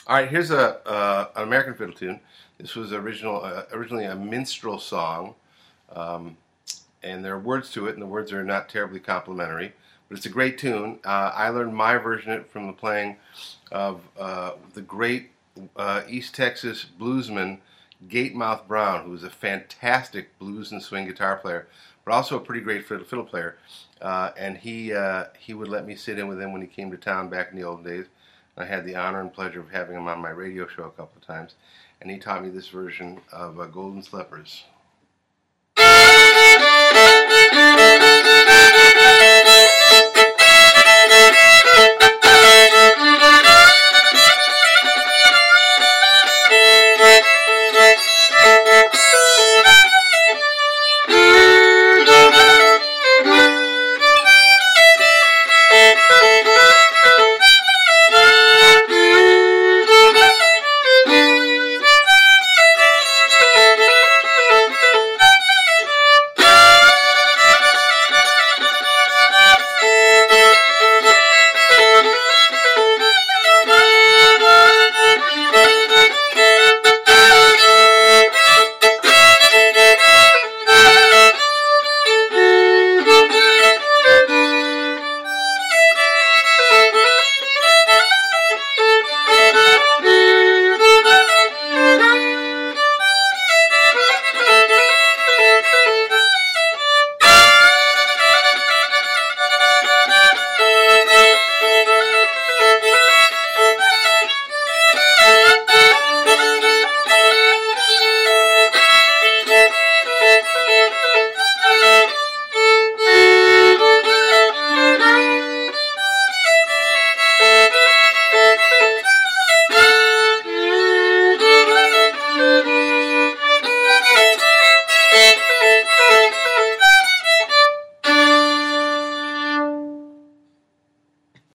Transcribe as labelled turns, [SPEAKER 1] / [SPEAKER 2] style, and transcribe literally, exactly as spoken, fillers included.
[SPEAKER 1] All right, here's a uh, an American fiddle tune. This was original, uh, originally a minstrel song, um, and there are words to it, and the words are not terribly complimentary, but it's a great tune. Uh, I learned my version of it from the playing of uh, the great uh, East Texas bluesman Gatemouth Brown, who was a fantastic blues and swing guitar player, but also a pretty great fiddle, fiddle player. Uh, and he uh, he would let me sit in with him when he came to town back in the old days. I had the honor and pleasure of having him on my radio show a couple of times, and he taught me this version of uh, Golden Slippers.